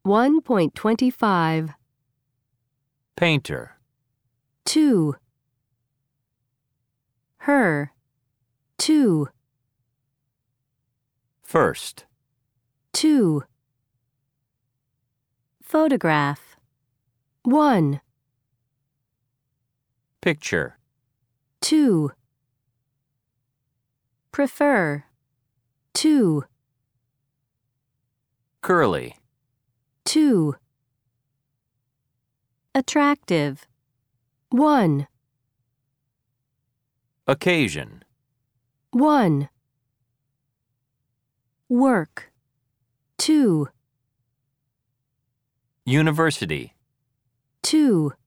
1.25. Painter. 2. Her. 2. First. 2. Photograph. 1. Picture. 2. Prefer. 2. Curly. 2. Attractive. 1. Occasion. 1. Work. 2. University. 2.